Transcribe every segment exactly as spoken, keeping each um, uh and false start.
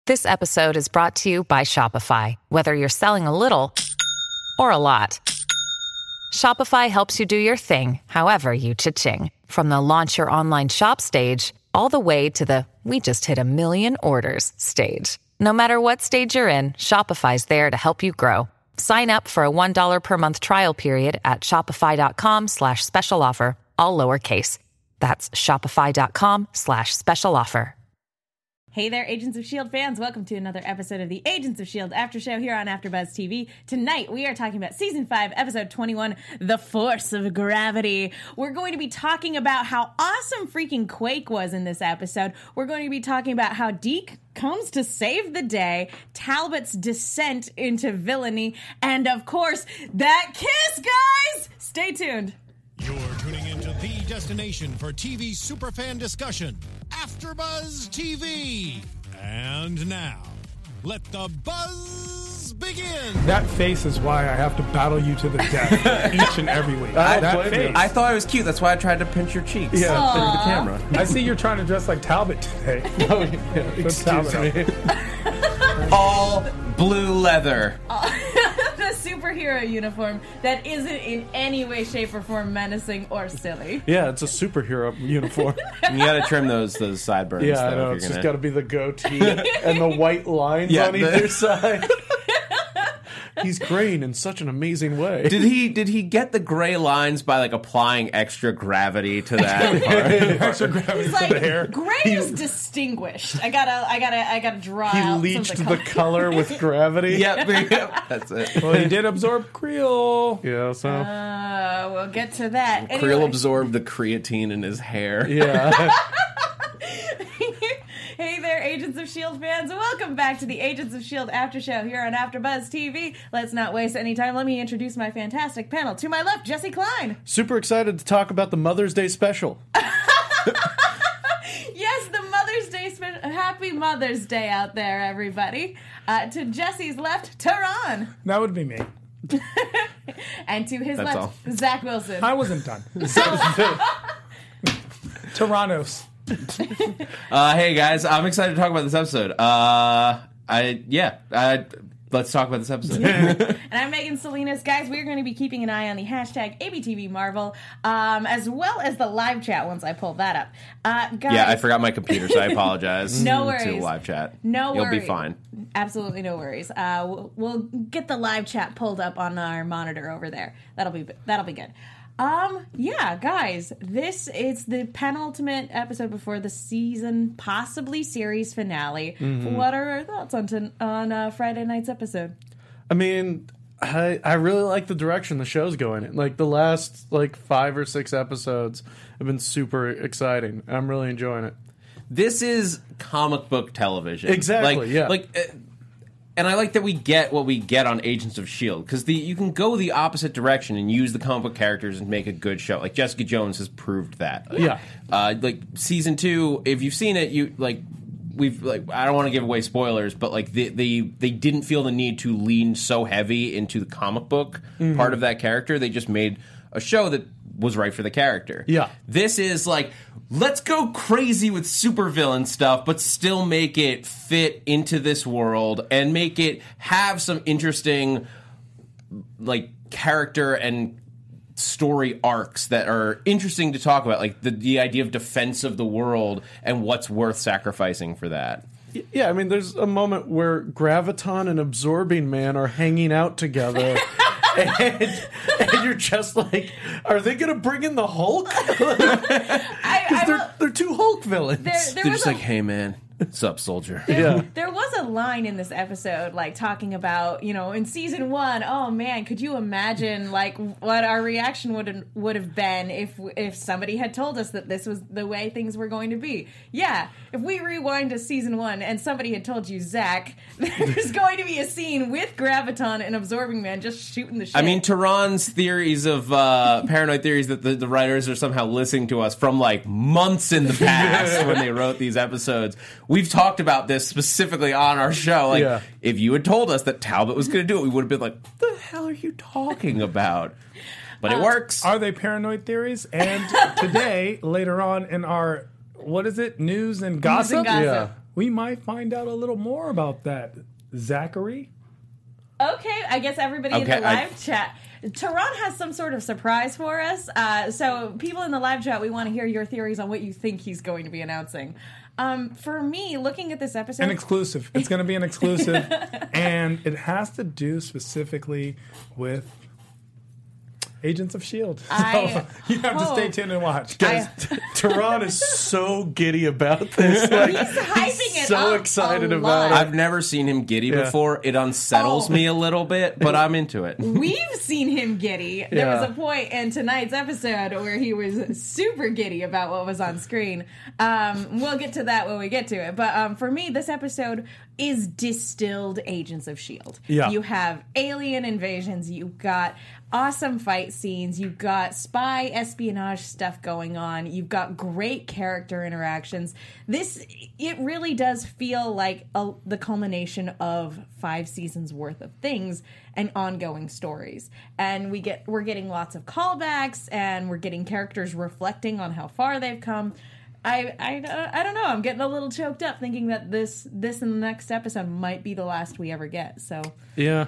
This episode is brought to you by Shopify. Whether you're selling a little or a lot, Shopify helps you do your thing, however you cha-ching. From the launch your online shop stage, all the way to the we just hit a million orders stage. No matter what stage you're in, Shopify's there to help you grow. Sign up for a one dollar per month trial period at shopify.com slash special offer, all lowercase. That's shopify.com slash special offer. Hey there, Agents of S H I E L D fans. Welcome to another episode of the Agents of S H I E L D After Show here on AfterBuzz T V. Tonight, we are talking about Season five, Episode twenty-one, The Force of Gravity. We're going to be talking about how awesome freaking Quake was in this episode. We're going to be talking about how Deke comes to save the day, Talbot's descent into villainy, and of course, that kiss, guys! Stay tuned. You're tuning into the destination for T V superfan discussion, AfterBuzz T V. And now, let the buzz begin. That face is why I have to battle you to the death each and every week. I, that face. I thought it was cute. That's why I tried to pinch your cheeks Yeah. through the Aww. camera. I see you're trying to dress like Talbot today. Oh, yeah. Excuse Talbot. me. All blue leather. The superhero uniform that isn't in any way, shape, or form menacing or silly. Yeah, it's a superhero uniform. You gotta trim those those sideburns. Yeah, I though, know. if It's you're just gonna... got to be the goatee and the white lines Yeah, on the- either side. He's graying in such an amazing way. Did he did he get the gray lines by like applying extra gravity to that part? Extra gravity He's to the like, hair. gray is distinguished. I gotta, I gotta, I gotta draw He out leached some the of the color. color with gravity. Yep, yep, that's it. Well, he did absorb Creole. Yeah, so. Uh, we'll get to that. Creel Anyway. absorbed the creatine in his hair. yeah. Hey there, Agents of S H I E L D fans. Welcome back to the Agents of S H I E L D After Show here on AfterBuzz T V. Let's not waste any time. Let me introduce my fantastic panel. To my left, Jesse Klein. Super excited to talk about the Mother's Day special. Yes, the Mother's Day special. Happy Mother's Day out there, everybody. Uh, to Jesse's left, Tehran. That would be me. And to his That's left, all. Zach Wilson. I wasn't done. Tyrannos. Uh, hey guys, I'm excited to talk about this episode. Uh, I yeah, uh, let's talk about this episode. And I'm Megan Salinas. Guys, we're going to be keeping an eye on the hashtag A B T V Marvel, um, as well as the live chat once I pull that up. Uh, guys, Yeah, I forgot my computer, so I apologize. No To worries. the live chat. No You'll worries. be fine. Absolutely no worries. Uh, we'll, we'll get the live chat pulled up on our monitor over there. That'll be that'll be good. Um, yeah, guys, this is the penultimate episode before the season, possibly series finale. Mm-hmm. What are our thoughts on ton- on uh, Friday night's episode? I mean, I I really like the direction the show's going in. Like the last like five or six episodes have been super exciting. I'm really enjoying it. This is comic book television. Exactly, Like, yeah. Like, uh, and I like that we get what we get on Agents of S H I E L D because the you can go the opposite direction and use the comic book characters and make a good show. Like Jessica Jones has proved that. Yeah. Uh, like season two, if you've seen it, you like we've like I don't want to give away spoilers, but like they they they didn't feel the need to lean so heavy into the comic book Mm-hmm. part of that character. They just made a show that was right for the character. Yeah. This is like, let's go crazy with supervillain stuff, but still make it fit into this world and make it have some interesting, like, character and story arcs that are interesting to talk about. Like, the, the idea of defense of the world and what's worth sacrificing for that. Yeah, I mean, there's a moment where Graviton and Absorbing Man are hanging out together. And, and you're just like, are they going to bring in the Hulk? I, I they're, will- they're two Hulk villains. there, there They're was just a, like, hey, man, what's up, soldier? yeah. There was a line in this episode, like, talking about, you know, in season one, oh, man, could you imagine, like, what our reaction would would have been if if somebody had told us that this was the way things were going to be? Yeah, if we rewind to season one and somebody had told you, Zach, there's going to be a scene with Graviton and Absorbing Man just shooting the shit. I mean, Tehran's theories of uh, paranoid theories that the, the writers are somehow listening to us from like months in the past when they wrote these episodes. We've talked about this specifically on our show. Like, Yeah. if you had told us that Talbot was going to do it, we would have been like, "What the hell are you talking about?" But it works. Are they paranoid theories? And today, later on in our, what is it, news and gossip? and gossip. we might find out a little more about that. Zachary? Okay, I guess everybody in Okay, the live I- chat. Tehran has some sort of surprise for us. Uh, so, people in the live chat, we want to hear your theories on what you think he's going to be announcing. Um, for me, looking at this episode, An exclusive. It's going to be an exclusive. And it has to do specifically with Agents of S H I E L D. I So you have to stay hope- tuned and watch. I- Tehran is so giddy about this. Like, he's hyping it so up excited a about lot. it. I've never seen him giddy Yeah. before. It unsettles Oh. me a little bit, but I'm into it. We've seen him giddy. There Yeah. was a point in tonight's episode where he was super giddy about what was on screen. Um, we'll get to that when we get to it. But um, for me, this episode is distilled Agents of S H I E L D. Yeah. You have alien invasions. You've got awesome fight scenes. You've got spy espionage stuff going on. You've got great character interactions. This, it really does feel like a, the culmination of five seasons worth of things and ongoing stories. And we get, we're getting lots of callbacks, and we're getting characters reflecting on how far they've come. I, I, I don't know. I'm getting a little choked up thinking that this this and the next episode might be the last we ever get. So Yeah.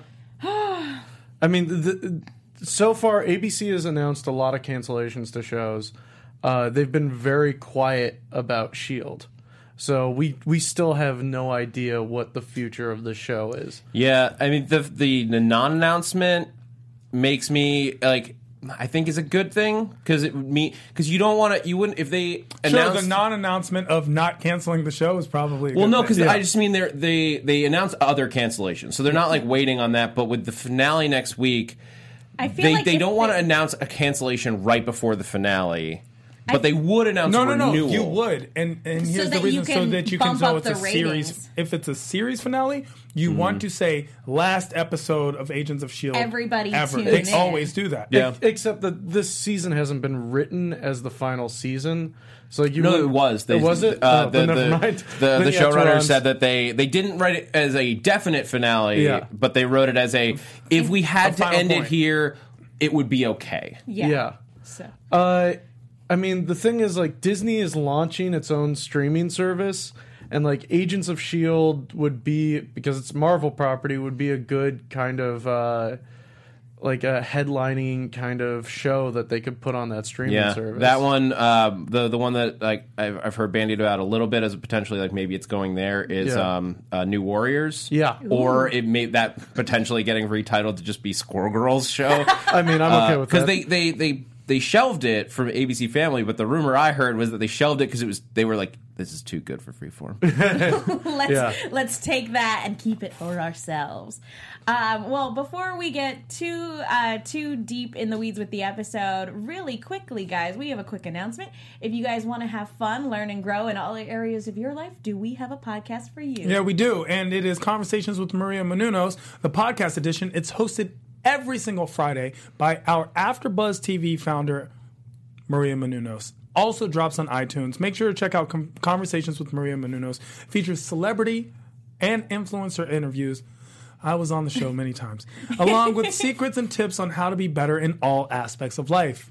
I mean, the, so far, A B C has announced a lot of cancellations to shows. Uh, they've been very quiet about S H I E L D. So we we still have no idea what the future of the show is. Yeah, I mean the the, the non-announcement makes me like I think is a good thing because it would mean because you don't want to you wouldn't if they Sure, announced the non-announcement of not canceling the show is probably a well good no thing. because Yeah. I just mean they they they announce other cancellations so they're not like waiting on that but with the finale next week I feel they like they if don't want to they- announce a cancellation right before the finale. But they would announce No, a no, no. renewal. You would, and and here's that the you reason: so can that you can bump tell up it's a the series. ratings. If it's a series finale, you want to say last episode of Agents of S H I E L D. Everybody ever. tune They in. always do that. Yeah. Ex- Except that this season hasn't been written as the final season. So like you No, would- it was. They, Oh, was it? Uh, Oh, the then never the, mind. the, Then the yeah, showrunner Tehran's- said that they, they didn't write it as a definite finale, Yeah. but they wrote it as a if we had A to final end it point. here, it would be okay. Yeah. Yeah. So. Uh, I mean, the thing is, like, Disney is launching its own streaming service, and like Agents of S H I E L D would be, because it's Marvel property, would be a good kind of uh, like a headlining kind of show that they could put on that streaming Yeah, service. that one, um, the the one that like I've, I've heard bandied about a little bit as a potentially like maybe it's going there is Yeah. um, uh, New Warriors. Yeah. or it may that potentially getting retitled to just be Squirrel Girls show. I mean, I'm okay with because that. Uh, they, they they they shelved it from A B C Family, but the rumor I heard was that they shelved it because it was they were like this is too good for Freeform. let's Yeah. let's take that and keep it for ourselves. Um, well, before we get too uh, too deep in the weeds with the episode, really quickly, guys, we have a quick announcement. If you guys want to have fun, learn, and grow in all areas of your life, do we have a podcast for you? Yeah, we do. And it is Conversations with Maria Menounos, the podcast edition. It's hosted every single Friday by our AfterBuzz T V founder, Maria Menounos. Also drops on iTunes. Make sure to check out Com- Conversations with Maria Menounos. Features celebrity and influencer interviews. I was on the show many times. Along with secrets and tips on how to be better in all aspects of life.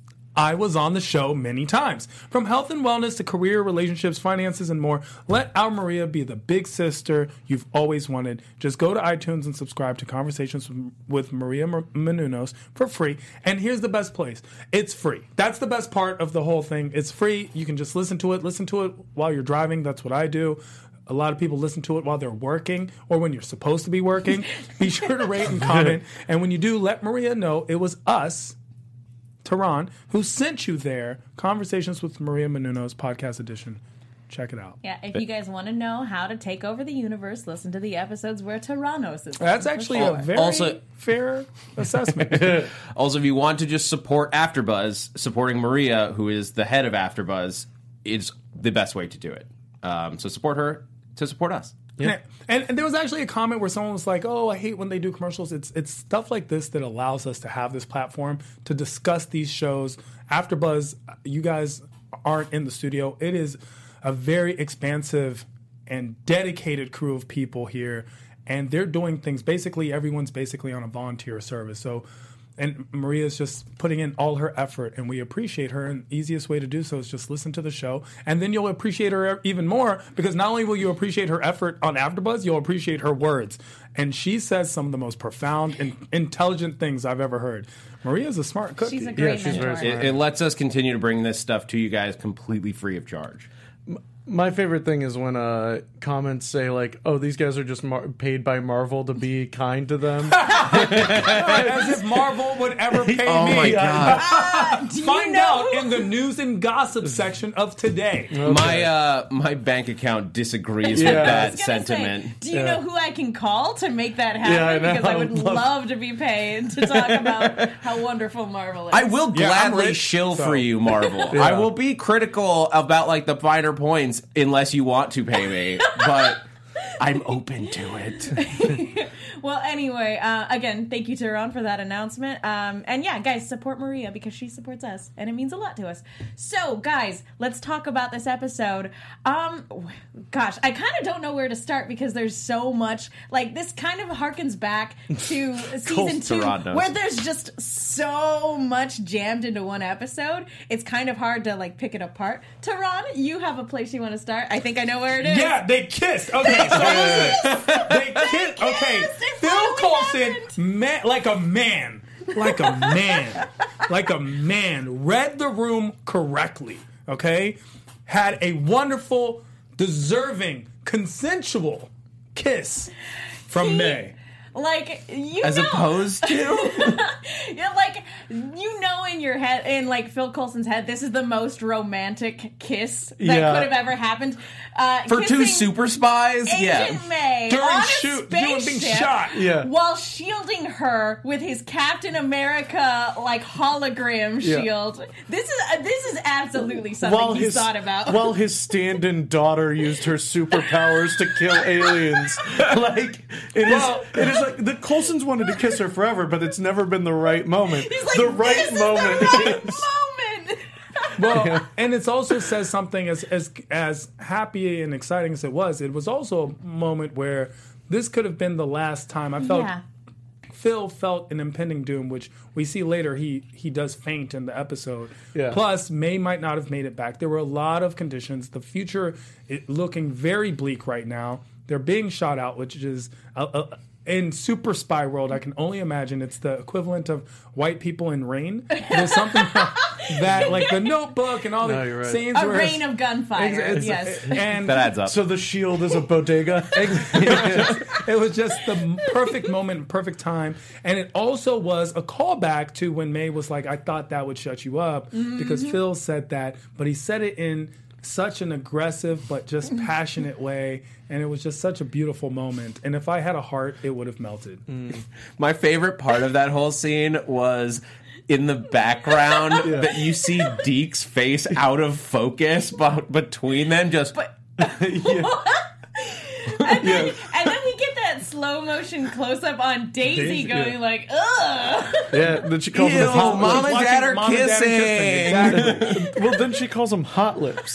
I was on the show many times. From health and wellness to career, relationships, finances, and more. Let our Maria be the big sister you've always wanted. Just go to iTunes and subscribe to Conversations with Maria Menounos for free. And here's the best place. It's free. That's the best part of the whole thing. It's free. You can just listen to it. Listen to it while you're driving. That's what I do. A lot of people listen to it while they're working or when you're supposed to be working. Be sure to rate and comment. And when you do, let Maria know it was us, Tehran, who sent you there. Conversations with Maria Menounos, podcast edition. Check it out. Yeah, if you guys want to know how to take over the universe, listen to the episodes where Tyrannos is. That's for actually sure. a very Also- fair assessment. Also, if you want to just support AfterBuzz, supporting Maria, who is the head of AfterBuzz, is the best way to do it. Um, so support her to support us. And, and there was actually a comment where someone was like, "Oh, I hate when they do commercials." It's it's stuff like this that allows us to have this platform to discuss these shows. AfterBuzz, you guys aren't in the studio. It is a very expansive and dedicated crew of people here, and they're doing things. Basically, everyone's basically on a volunteer service. So And Maria's just putting in all her effort, and we appreciate her. And the easiest way to do so is just listen to the show, and then you'll appreciate her even more, because not only will you appreciate her effort on AfterBuzz, you'll appreciate her words. And she says some of the most profound and intelligent things I've ever heard. Maria's a smart cookie. She's a great Yeah, she's mentor. very It, it lets us continue to bring this stuff to you guys completely free of charge. My favorite thing is when uh, comments say like, "Oh, these guys are just mar- paid by Marvel to be kind to them." As if Marvel would ever pay Oh me. my god! Uh, do you Find know out who- in the news and gossip section of today. My uh, my bank account disagrees Yeah. with I that was gonna sentiment. Say, do you Yeah. know who I can call to make that happen? Yeah, I know. Because I would Love- love to be paid to talk about how wonderful Marvel is. I will Yeah, I'm gladly rich, shill so- for you, Marvel. Yeah. I will be critical about like the finer points unless you want to pay me, but I'm open to it. Well, anyway, uh, again, thank you to Ron for that announcement. Um, and yeah, guys, support Maria because she supports us, and it means a lot to us. So, guys, let's talk about this episode. Um, gosh, I kind of don't know where to start because there's so much. Like, this kind of harkens back to season two, Rod knows. where there's just so much jammed into one episode. It's kind of hard to like pick it apart. Tehran, you have a place you want to start? I think I know where it is. Yeah, they kissed. Okay, so listen. They kissed. Okay, kissed. It Phil finally Coulson, happened. man, like a man, like a man, like a man, read the room correctly. Okay, had a wonderful, deserving, consensual kiss from He- May. Like, you As know. opposed to Yeah, like, you know in your head, in like Phil Coulson's head, this is the most romantic kiss that Yeah. could have ever happened. Uh, for two kissing super spies, Agent yeah. May During on a shoot, doing being spaceship shot. Yeah. while shielding her with his Captain America like hologram Yeah. shield. This is uh, this is absolutely something while he's his thought about. while his stand-in daughter used her superpowers to kill aliens. Like it is, Well- it is like the Coulsons wanted to kiss her forever, but it's never been the right moment. He's like, the right this moment. is the right is- moment. Well, and it also says something as as as happy and exciting as it was. It was also a moment where this could have been the last time I felt. Yeah. Phil felt an impending doom, which we see later. He he does faint in the episode. Yeah. Plus, May might not have made it back. There were a lot of conditions. The future is looking very bleak right now. They're being shot out, which is a, a, in super spy world. I can only imagine it's the equivalent of white people in rain. There's something that, like the Notebook and all No, the you're right. scenes. A where it's- rain of gunfire. it's- yes. and That adds up. So the shield is a bodega. it was just the perfect moment, perfect time. And it also was a callback to when May was like, I thought that would shut you up because Phil said that, but he said it in such an aggressive but just passionate way. And it was just such a beautiful moment. And if I had a heart, it would have melted. My favorite part of that whole scene was in the background that you see Deke's face out of focus, but between them just And then, and then we get that slow motion close up on Daisy, Daisy, going yeah. like, ugh. Yeah, then she calls Ew, him hot Mom lips. and Dad are Mom and Dad are kissing. Exactly. Well, then she calls him hot lips,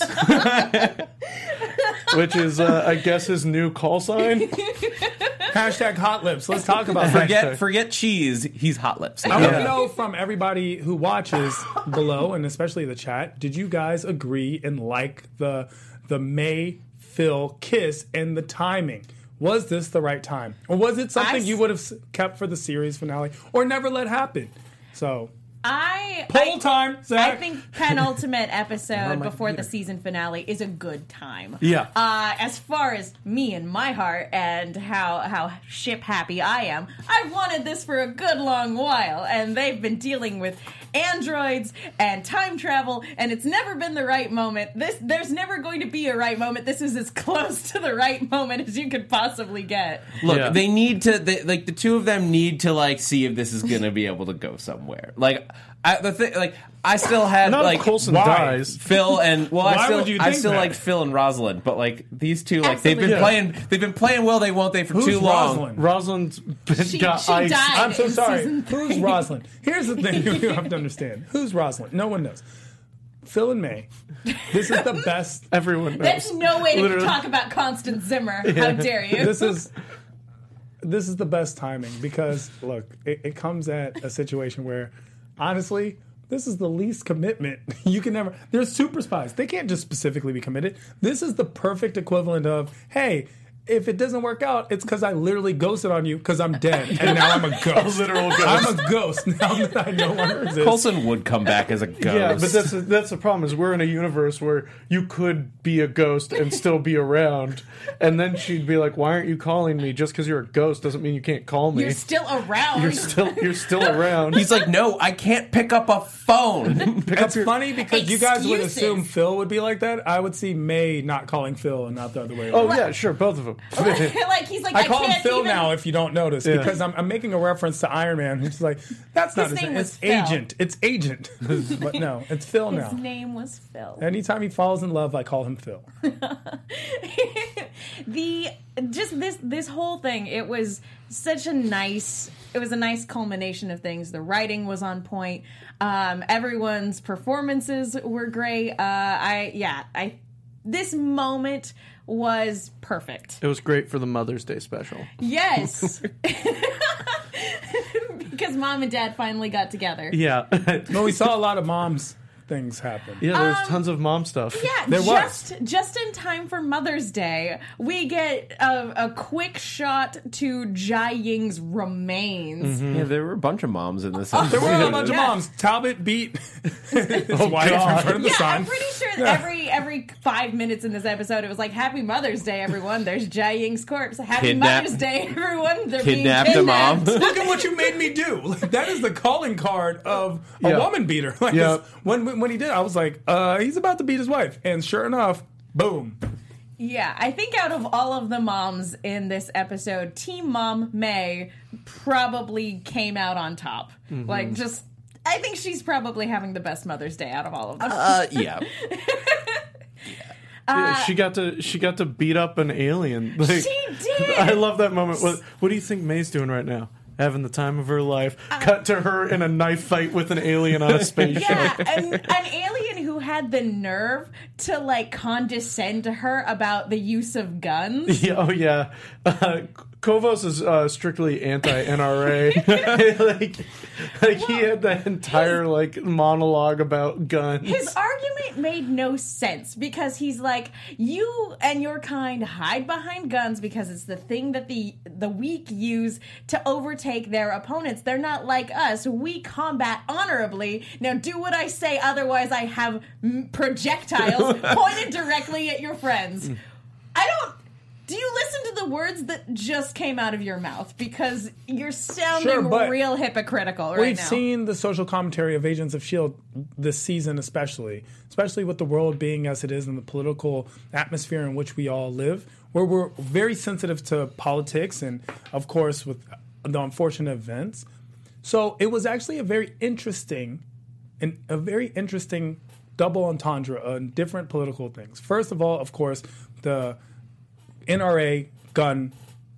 which is, uh, I guess, his new call sign. Hashtag hot lips. Let's talk about that. forget forget cheese. He's hot lips. I want to know from everybody who watches below, and especially the chat, did you guys agree and like the the May Phil kiss and the timing? Was this the right time, or was it something I you s- would have s- kept for the series finale, or never let happen? So I poll I, time, I Zach. think penultimate episode before the season finale is a good time. Yeah. Uh, as far as me and my heart and how how ship happy I am, I've wanted this for a good long while, and they've been dealing with androids and time travel, and it's never been the right moment. This there's never going to be a right moment. This is as close to the right moment as you could possibly get. Look, Yeah. they need to. They, like the two of them need to like see if this is gonna be able to go somewhere. Like I, the thing, like I still had Not like if Coulson why? dies. Phil and well, I Why still would you I think still that? like Phil and Rosalind, but like these two, like they've been Absolutely. playing, they've been playing well. They won't they for Who's too long. Rosalind? Rosalind's been, She- got she ice. died. I'm so in sorry. season Who's three. Rosalind? Here's the thing you have to understand. Who's Rosalind? No one knows. Phil and May. This is the best. Everyone knows. That's no way to Literally. talk about Constance Zimmer. How dare you? This is this is the best timing because look, it, it comes at a situation where, honestly, this is the least commitment you can ever. They're super spies. They can't just specifically be committed. This is the perfect equivalent of, hey, if it doesn't work out, it's because I literally ghosted on you because I'm dead and now I'm a ghost. A literal ghost. I'm a ghost now that I no longer exist. Coulson would come back as a ghost. Yeah, but that's that's the problem is we're in a universe where you could be a ghost and still be around, and then she'd be like, "Why aren't you calling me? Just because you're a ghost doesn't mean you can't call me. You're still around. You're still you're still around." He's like, no, I can't pick up a phone. Pick up It's your, funny because you guys would Excuses. assume Phil would be like that. I would see May not calling Phil and not the other way around. Oh yeah, sure, both of them. like he's like, I, I call him can't Phil even... now, if you don't notice, Yeah. because I'm, I'm making a reference to Iron Man. Who's like, that's not His his name name. was It's Phil. Agent. It's Agent. But no, it's Phil His now. name was Phil. Anytime he falls in love, I call him Phil. the just this this whole thing, it was such a nice it was a nice culmination of things. The writing was on point. Um, everyone's performances were great. Uh, I yeah, I this moment was perfect. It was great for the Mother's Day special. Yes. Because mom and dad finally got together. Yeah, No, we saw a lot of mom's things happen. yeah. There was tons of mom stuff. Yeah, There was. just just in time for Mother's Day, we get a, a quick shot to Jai Ying's remains. Yeah, there were a bunch of moms in this There episode. were a bunch of Yeah. moms. Talbot beat his Oh, wife in God. front of the Yeah, sun. I'm pretty sure that every every five minutes in this episode, it was like, "Happy Mother's Day, everyone." There's Jai Ying's corpse. Happy Kidnap- Mother's Day, everyone. They're Kidnapped a being mom. kidnapped. Look at what you made me do. Like, that is the calling card of a Yeah. woman beater. Like, Yeah. it's- when when he did, I was like, uh, he's about to beat his wife, and sure enough, boom. Yeah, I think out of all of the moms in this episode, Team Mom May probably came out on top. Mm-hmm. Like, just, I think she's probably having the best Mother's Day out of all of them. Uh, yeah. Yeah, she got to she got to beat up an alien. Like, She did! I love that moment. What What do you think May's doing right now? Having the time of her life. Cut to her in a knife fight with an alien on a spaceship. Yeah, an, an alien who had the nerve to like condescend to her about the use of guns. Yeah, oh yeah. Uh, Kovos is uh, strictly anti-N R A. like, like he had that entire like monologue about guns. His argument made no sense because he's like, you and your kind hide behind guns because it's the thing that the the weak use to overtake their opponents. They're not like us. We combat honorably. Now do what I say, otherwise I have mm, projectiles pointed directly at your friends. I don't... Do you listen to the words that just came out of your mouth? Because you're sounding Sure, but real hypocritical right We've now. seen the social commentary of Agents of S H I E L D this season, especially, especially with the world being as it is and the political atmosphere in which we all live, where we're very sensitive to politics and, of course, with the unfortunate events. So it was actually a very interesting, and a very interesting double entendre on different political things. First of all, of course, the N R A gun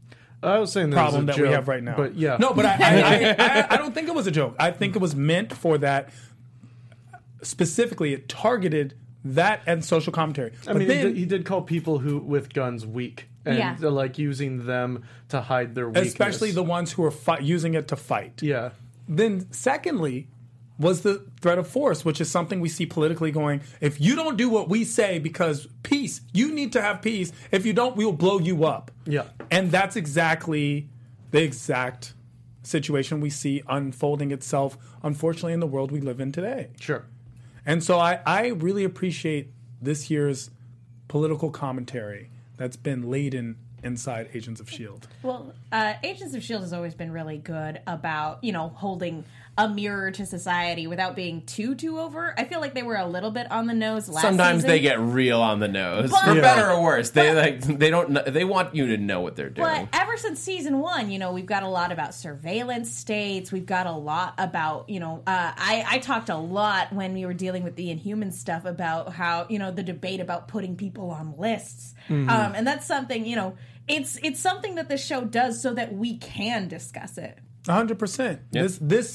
I was saying that problem was that a we joke, have right now. But yeah. No, but I, I, I, I, I don't think it was a joke. I think it was meant for that. Specifically, it targeted that and social commentary. I But mean, then, he, did, he did call people who with guns weak, and Yeah. uh, like using them to hide their weakness. especially the ones who are fi- using it to fight. yeah. Then, secondly, was the threat of force, which is something we see politically going, if you don't do what we say because peace, you need to have peace. If you don't, we will blow you up. Yeah. And that's exactly the exact situation we see unfolding itself, unfortunately, in the world we live in today. Sure. And so I, I really appreciate this year's political commentary that's been laden inside Agents of S H I E L D. Well, uh, Agents of S H I E L D has always been really good about, you know, holding a mirror to society without being too, too over. I feel like they were a little bit on the nose last Sometimes season. they get real on the nose, But- for Yeah. better or worse. They like they don't kn- they want you to know what they're doing. But ever since season one, you know, we've got a lot about surveillance states. We've got a lot about, you know, uh, I, I talked a lot when we were dealing with the Inhuman stuff about how, you know, the debate about putting people on lists. Mm-hmm. Um, and that's something, you know, it's it's something that the show does so that we can discuss it. one hundred percent. Yep. This this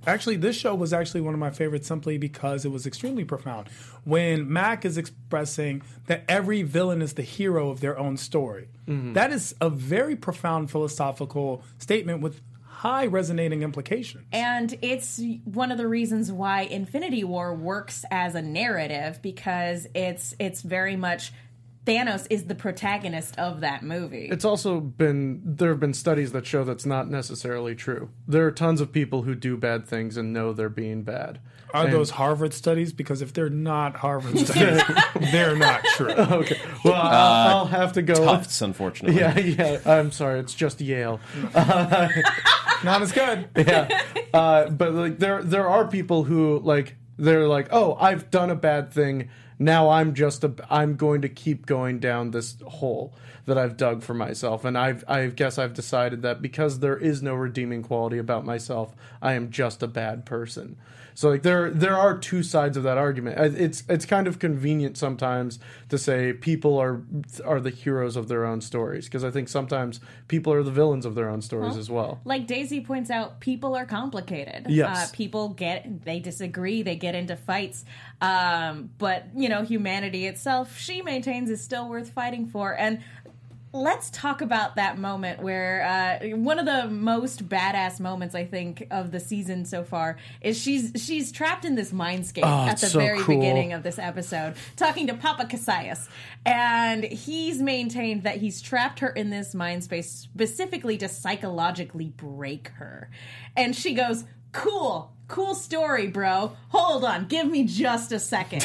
Actually, this show was actually one of my favorites simply because it was extremely profound. When Mac is expressing that every villain is the hero of their own story. Mm-hmm. That is a very profound philosophical statement with high resonating implications. And it's one of the reasons why Infinity War works as a narrative, because it's it's very much Thanos is the protagonist of that movie. It's also been, there have been studies that show that's not necessarily true. There are tons of people who do bad things and know they're being bad. Are and, those Harvard studies? Because if they're not Harvard studies, they're not true. Okay. Well, I'll, uh, I'll have to go. Tufts, unfortunately. Yeah, yeah. I'm sorry. It's just Yale. Uh, not as good. Yeah. Uh, but like, there, there are people who like, they're like, oh, I've done a bad thing. Now I'm just a, I'm going to keep going down this hole that I've dug for myself, and I've I guess I've decided that because there is no redeeming quality about myself, I am just a bad person. So like there there are two sides of that argument. It's it's kind of convenient sometimes to say people are are the heroes of their own stories, because I think sometimes people are the villains of their own stories well, as well. Like Daisy points out, people are complicated. Yes. Uh, people get they disagree, they get into fights. Um, but you know, humanity itself, she maintains, is still worth fighting for. And let's talk about that moment where uh, one of the most badass moments, I think, of the season so far is she's she's trapped in this mindscape oh, at the so very cool. beginning of this episode, talking to Papa Cassius. And he's maintained that he's trapped her in this mind space specifically to psychologically break her. And she goes, cool. Cool story, bro. Hold on. Give me just a second.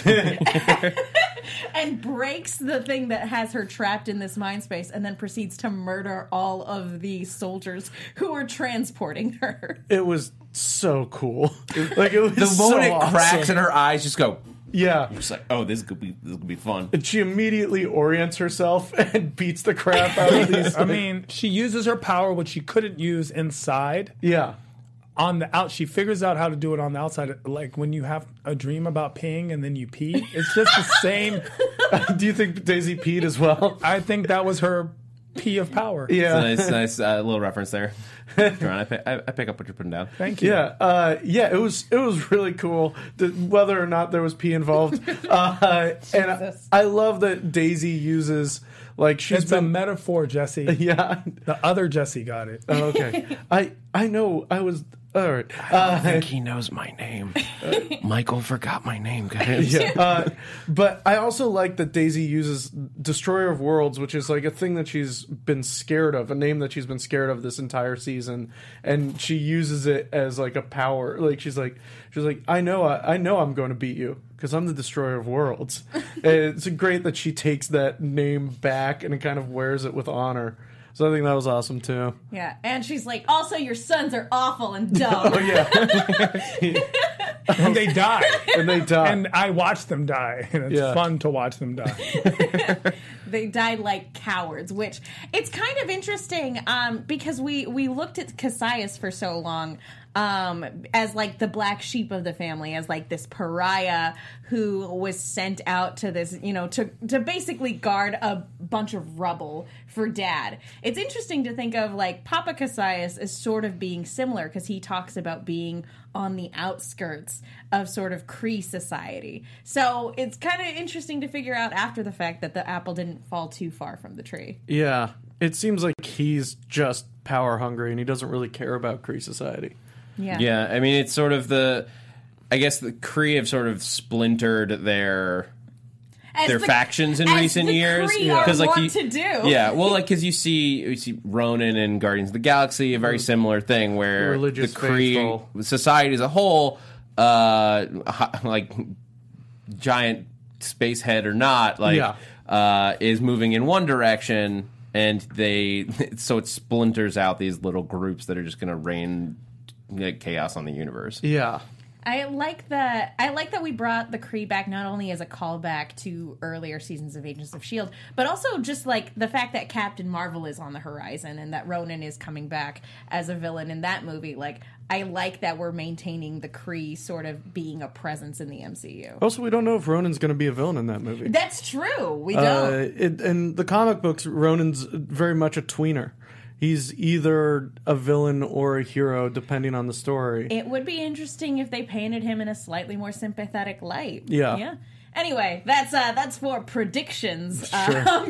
And breaks the thing that has her trapped in this mind space, and then proceeds to murder all of the soldiers who are transporting her. It was so cool. Like it was the so moment it awesome. cracks and her eyes just go. Yeah. You're just like, oh, this could be this could be fun. And she immediately orients herself and beats the crap out of these. I mean, she uses her power, which she couldn't use inside. Yeah. On the out, she figures out how to do it on the outside. Like when you have a dream about peeing and then you pee, it's just the same. Do you think Daisy peed as well? I think that was her pee of power. Yeah, it's a nice, nice uh, little reference there. John, I, pick, I, I pick up what you're putting down. Thank you. Yeah, uh, yeah. It was it was really cool, that whether or not there was pee involved. Uh, and I, I love that Daisy uses. Like she's it's been, a metaphor, Jesse. Yeah, the other Jesse got it. Oh, okay, I I know. I was all right. I think he knows my name. Michael forgot my name, guys. Yeah, uh, but I also like that Daisy uses Destroyer of Worlds, which is like a thing that she's been scared of, a name that she's been scared of this entire season, and she uses it as like a power. Like she's like she's like I know I, I know I'm going to beat you, because I'm the Destroyer of Worlds. It's great that she takes that name back and kind of wears it with honor. So I think that was awesome, too. Yeah, and she's like, also, your sons are awful and dumb. Oh, yeah. And they die. And they die. And I watch them die. And it's Yeah. fun to watch them die. They died like cowards, which it's kind of interesting um, because we, we looked at Cassius for so long um, as like the black sheep of the family, as like this pariah who was sent out to this, you know, to, to basically guard a bunch of rubble for Dad. It's interesting to think of like Papa Cassius as sort of being similar, because he talks about being on the outskirts of sort of Kree society. So it's kind of interesting to figure out after the fact that the apple didn't fall too far from the tree. Yeah. It seems like he's just power hungry and he doesn't really care about Kree society. Yeah. Yeah, I mean, it's sort of the... I guess the Kree have sort of splintered their... As their the, factions in as recent the years, Kree are like want you, to do. yeah, well, like because you see, you see Ronan and Guardians of the Galaxy, a very similar thing where Religious the Kree faithful. society as a whole, uh, like giant space head or not, like Yeah. uh, is moving in one direction, and they so it splinters out these little groups that are just going to rain like, chaos on the universe. Yeah. I like that. I like that we brought the Kree back not only as a callback to earlier seasons of Agents of S H I E L D, but also just like the fact that Captain Marvel is on the horizon and that Ronan is coming back as a villain in that movie. Like, I like that we're maintaining the Kree sort of being a presence in the M C U. Also, we don't know if Ronan's going to be a villain in that movie. That's true. We Uh, don't. it, in the comic books, Ronan's very much a tweener. he's either a villain or a hero, depending on the story. It would be interesting if they painted him in a slightly more sympathetic light. Yeah. Yeah. Anyway, that's uh, that's for predictions. Sure. Um,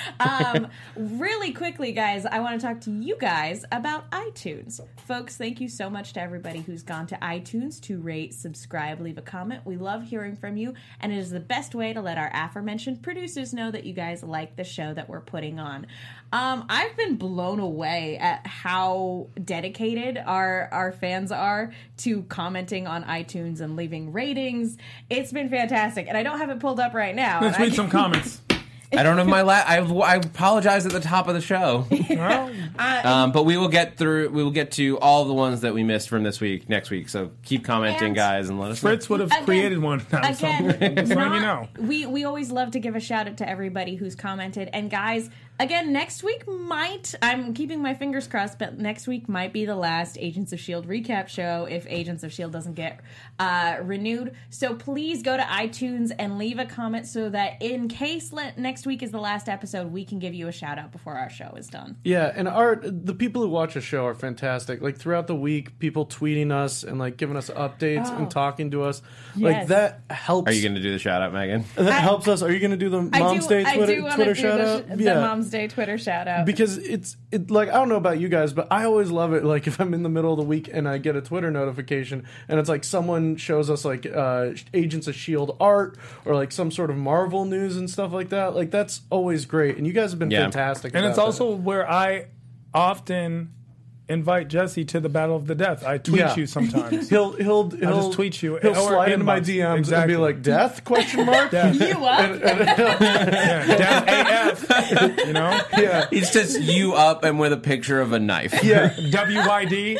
um, really quickly, guys, I want to talk to you guys about iTunes. Folks, thank you so much to everybody who's gone to iTunes to rate, subscribe, leave a comment. We love hearing from you, and it is the best way to let our aforementioned producers know that you guys like the show that we're putting on. Um, I've been blown away at how dedicated our our fans are to commenting on iTunes and leaving ratings. It's been fantastic, and I don't have it pulled up right now. Let's and read I- some comments. I don't have my la- I, I apologize at the top of the show. Well, Um, but we will get through. We will get to all the ones that we missed from this week next week. So keep commenting, And guys, and let us Fritz would have Again- created one. Now, so Again, just letting not- you know. we we always love to give a shout out to everybody who's commented. And guys, again, next week might, I'm keeping my fingers crossed, but next week might be the last Agents of S H I E L D recap show if Agents of S H I E L D doesn't get uh, renewed. So please go to iTunes and leave a comment so that in case le- next week is the last episode, we can give you a shout out before our show is done. Yeah, and our the people who watch the show are fantastic. Like throughout the week, people tweeting us and like giving us updates and talking to us. Like Yes. that helps. Are you going to do the shout out, Megan? that I- helps us. Are you going to do the I Mom's do, Day I Twitter, do want Twitter to do shout the, out? sh- the Mom's Day Twitter shout out. Because it's it like I don't know about you guys, but I always love it. Like if I'm in the middle of the week and I get a Twitter notification and it's like someone shows us like uh, Agents of S H I E L D art or like some sort of Marvel news and stuff like that. Like that's always great, and you guys have been Yeah. fantastic. And about it's that. also where I often invite Jesse to the Battle of the Death. I tweet Yeah. you sometimes. He'll he'll he'll just tweet you, He'll or slide into my inbox. D Ms Exactly. and be like, "Death?" Question mark. Death. you up? Yeah, Death A F. You know? Yeah, It's just you up and with a picture of a knife. yeah, W Y D.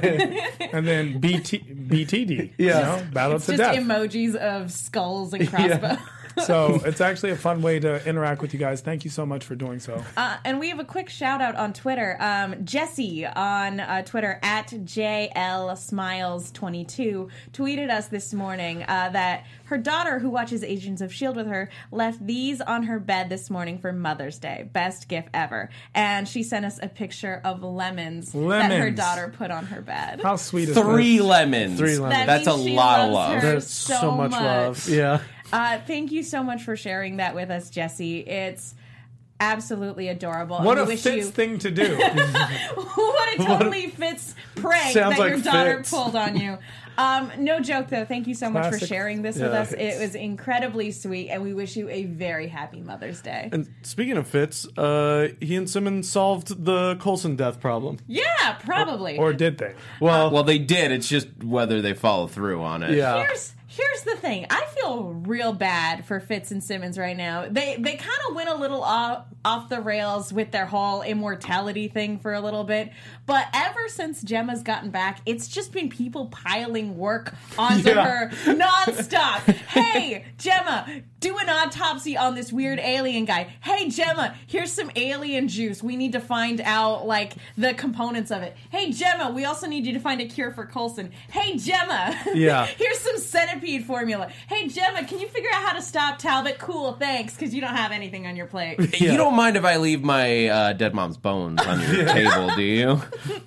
And then B T B T D. Yeah. You know? Battle It's to just death. emojis of skulls and crossbows. So it's actually a fun way to interact with you guys. Thank you so much for doing so. Uh, and we have a quick shout out on Twitter. Um, Jessie on uh, Twitter at J L Smiles twenty-two tweeted us this morning uh, that her daughter, who watches Agents of S H I E L D with her, left these on her bed this morning for Mother's Day. Best gift ever. And she sent us a picture of lemons, that her Lemons. daughter put on her bed. How sweet is Three this? lemons. Three lemons. That That's a means she lot of loves love. her there's so so, much, love. Yeah, Uh, thank you so much for sharing that with us, Jessie. It's absolutely adorable. What and a we wish Fitz you- thing to do. what a totally Fitz prank Sounds that your like daughter Fitz. pulled on you. Um, no joke, though. Thank you so much for Classic. sharing this with Yeah. us. It was incredibly sweet, and we wish you a very happy Mother's Day. and speaking of Fitz, uh, he and Simmons solved the Coulson death problem. Yeah, probably. Or did they? Well, Well, they did. It's just whether they follow through on it. yeah. Here's here's the thing. I feel real bad for Fitz and Simmons right now. They they kind of went a little off off the rails with their whole immortality thing for a little bit. But ever since Gemma's gotten back, it's just been people piling work onto Yeah. her nonstop. Hey, Gemma, do an autopsy on this weird alien guy. Hey, Gemma, here's some alien juice. We need to find out like the components of it. Hey, Gemma, we also need you to find a cure for Coulson. Hey, Gemma, Yeah. here's some centipede formula. Hey, Gemma, can you figure out how to stop Talbot? Cool, thanks, because you don't have anything on your plate. You don't mind if I leave my uh, dead mom's bones on your table, do you?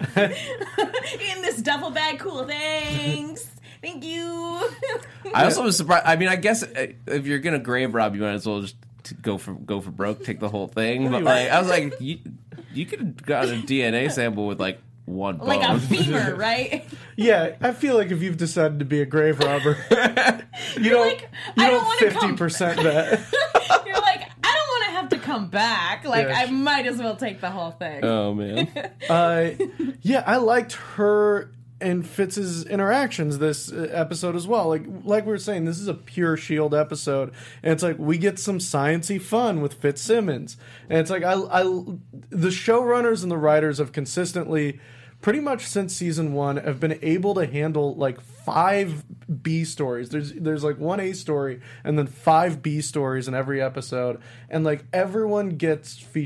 In this duffel bag, cool, thanks. Thank you. I also was surprised. I mean, I guess uh, if you're gonna grave rob, you might as well just t- go for go for broke, take the whole thing. But like, I was like, you you could have got a D N A sample with like one bone. Like a femur, right? Yeah, I feel like if you've decided to be a grave robber, you don't like, you I don't don't wanna fifty come- percent that. You're like, I don't want to have to come back. Like, Yeah. I might as well take the whole thing. Oh man. Uh, yeah, I liked her and Fitz's interactions this uh, episode as well. Like like we were saying, this is a pure S H I E L D episode, and it's like we get some sciencey fun with Fitzsimmons, and it's like I, I the showrunners and the writers have consistently, pretty much since season one, have been able to handle like five B stories. There's there's like one A story and then five B stories in every episode, and like everyone gets featured.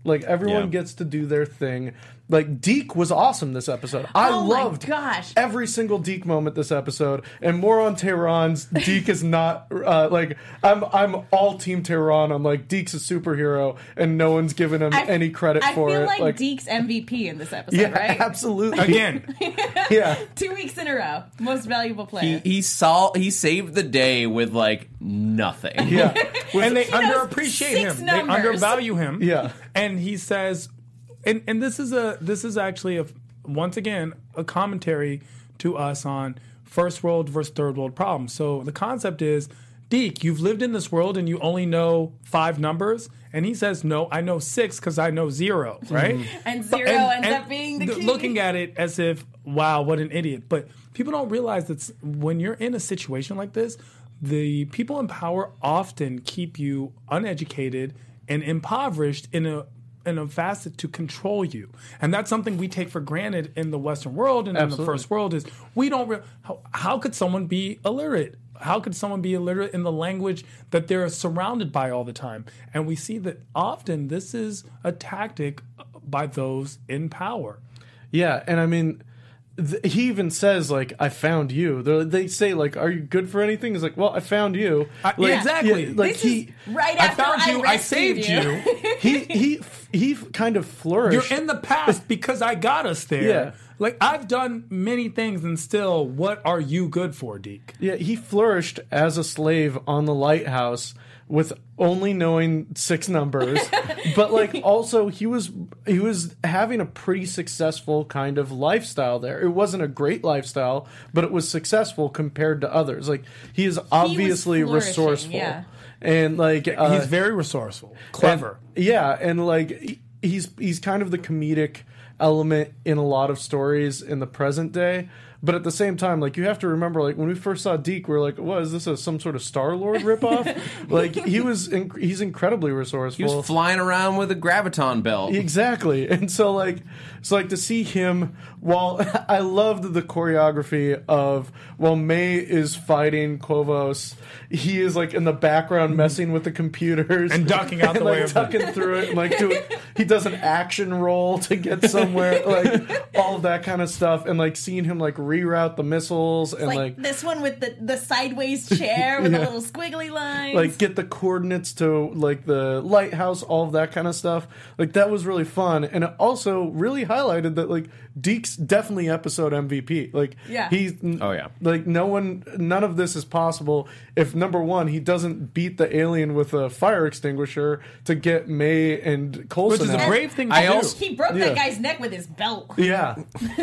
Like everyone Yeah. gets to do their thing. Like Deke was awesome this episode. I Oh my loved gosh. every single Deke moment this episode. And more on Tehran's. Deke is not uh, like I'm. I'm all Team Tehran. I'm like Deke's a superhero, and no one's giving him I- any credit I for feel it. like, Deke's M V P in this episode, yeah, right? absolutely. Again, yeah. Two weeks in a row, most valuable He player. he saw he saved the day with like nothing. Yeah. and they He knows underappreciate six him. numbers. They undervalue him. Yeah. And he says, and and this is a this is actually a once again a commentary to us on first world versus third world problems. So the concept is, Deke, you've lived in this world and you only know five numbers. And he says, no, I know six because I know zero, right? and zero And- ends and up being the th- key. looking at it as if, wow, what an idiot. But people don't realize that s- when you're in a situation like this, the people in power often keep you uneducated and impoverished in a in a facet to control you. And that's something we take for granted in the Western world and Absolutely. in the first world is we don't re- how, how could someone be illiterate? How could someone be illiterate in the language that they're surrounded by all the time? And we see that often this is a tactic by those in power. Yeah, and I mean, th- he even says like, "I found you." They're, they say like, "Are you good for anything?" He's like, "Well, I found you." I- Like, exactly. yeah, like this he, is right I after found I, you. I rescued saved you. he, he, he kind of flourished. You're in the past because I got us there. Yeah. Like I've done many things, and still, what are you good for, Deke? Yeah, he flourished as a slave on the lighthouse with only knowing six numbers, but like also he was he was having a pretty successful kind of lifestyle there. It wasn't a great lifestyle, but it was successful compared to others. Like he is obviously flourishing, resourceful, yeah. and like uh, He's very resourceful, clever. and- yeah, and like he- he's he's kind of the comedic element in a lot of stories in the present day. But at the same time, like you have to remember, like when we first saw Deke, we are like, "What is this? A, some sort of Star Lord ripoff?" Like he was, inc- he's incredibly resourceful. He was flying around with a graviton belt. Exactly. And so like so like to see him while I loved the choreography of while May is fighting Quovos, he is like in the background messing with the computers And ducking out and, the like, way of ducking through it and like do he does an action roll to get somewhere, like all of that kind of stuff, and like seeing him like reroute the missiles and like, like this one with the, the sideways chair with Yeah. the little squiggly lines. like get the coordinates to like the lighthouse, all of that kind of stuff. Like that was really fun, and it also really highlighted that like Deke's definitely episode M V P. Like Yeah. he's Oh, yeah. like no one, none of this is possible if number one he doesn't beat the alien with a fire extinguisher to get May and Coulson Which is a out. brave thing to I do. also- he broke Yeah. that guy's neck with his belt. Yeah,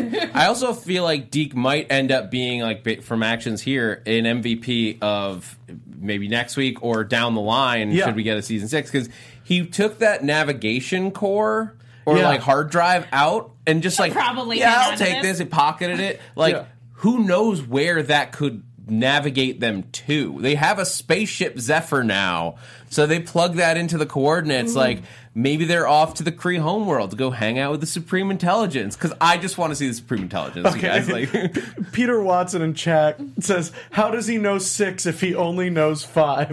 I also feel like Deke might end up being like ba- from actions here an M V P of maybe next week or down the line Yeah. should we get a season six, because he took that navigation core or Yeah. like hard drive out and just like probably yeah hang I'll on to take this. this. He pocketed it. Like Yeah. who knows where that could navigate them to. They have a spaceship Zephyr now, so they plug that into the coordinates. Like maybe they're off to the Kree homeworld to go hang out with the Supreme Intelligence, because I just want to see the Supreme Intelligence, you guys. Like Peter Watson in chat says, "How does he know six if he only knows five?"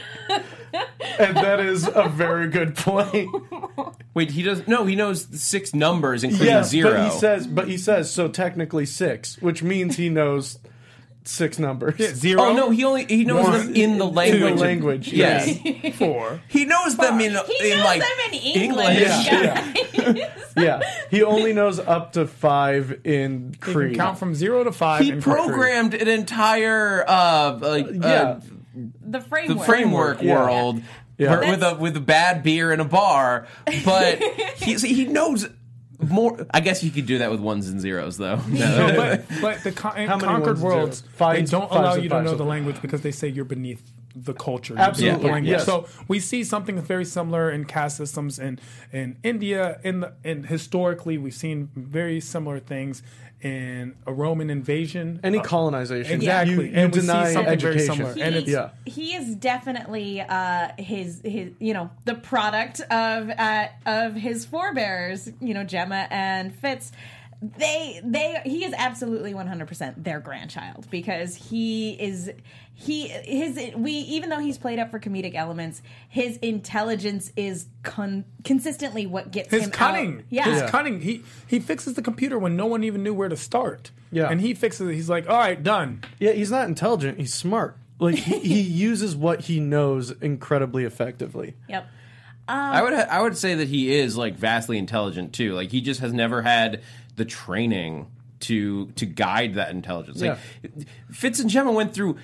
And that is a very good point. wait, he does no, he knows six numbers including Yes, zero. but he says, but he says so technically six, which means he knows six numbers. Zero. Oh no, he only he knows One, them in the In language. the language, Yes. yes. Four. He knows them in, He in knows like them in English. Yeah, guys. Yeah, he only knows up to five in You can Creed. count from zero to five. he in Creed. programmed an entire uh like Yeah, uh, The the framework. framework Yeah. world Yeah. where- with a with a bad beer in a bar, but he he knows more. I guess you could do that with ones and zeros though. No. No, but but the con- in How many conquered ones and worlds, zeros? Fives- they don't fives allow and you to fives know and the fives. language because they say you're beneath the culture. You're Absolutely, beneath the language. yes. So we see something very similar in caste systems in in India. In the in historically, we've seen very similar things in a Roman invasion. any Uh, colonization, Exactly. you, you And we see deny something very education. similar. He, And it's- Yeah. he is definitely uh, his his you know the product of uh, of his forebears, you know, Gemma and Fitz. they they he is absolutely one hundred percent their grandchild because he is he his we even though he's played up for comedic elements, his intelligence is con- consistently what gets His him cunning. out. Yeah. His Yeah. cunning. He he fixes the computer when no one even knew where to start. Yeah. And he fixes it. He's like, all right, done. Yeah, he's not intelligent. He's smart. Like he, he uses what he knows incredibly effectively. Yep. I would ha- I would say that he is like vastly intelligent too. Like he just has never had the training to to guide that intelligence. Like Fitz and Gemma went through